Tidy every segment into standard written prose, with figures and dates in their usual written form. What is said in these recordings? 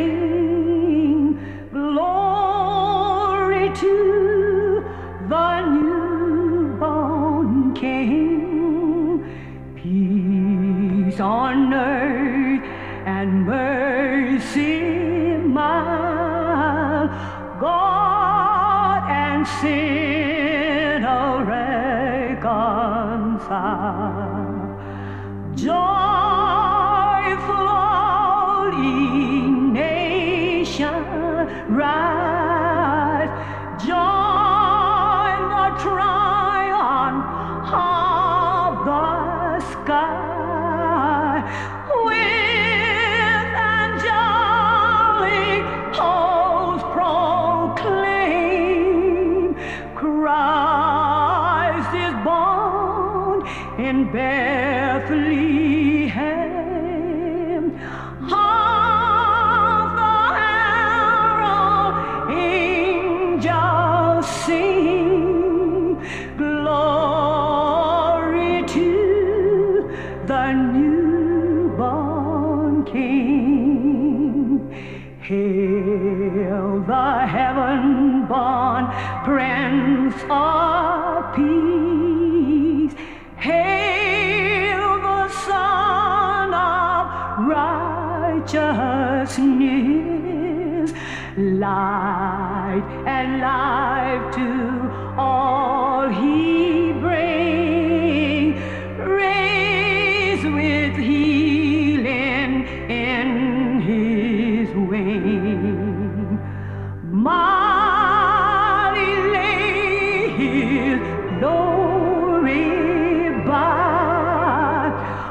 sing glory to the newborn King. Peace on earth and mercy mild, God and sinner reconciled. Joyful all ye nations rise, join the triumph of the sky, with angelic hosts proclaim, Christ is born in Bethlehem. Hark the herald angels sing, glory to the newborn King. Hail the heaven-born Prince of Peace. Hail the Son of Righteousness. Light and life to all he brings, raised with healing in his wing. Mighty lay his glory by,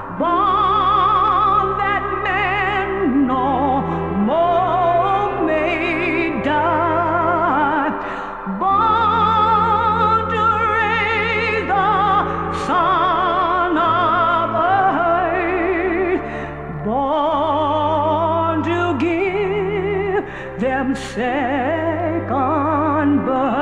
born that man no more may die, born to raise the son of earth, born to give them second birth.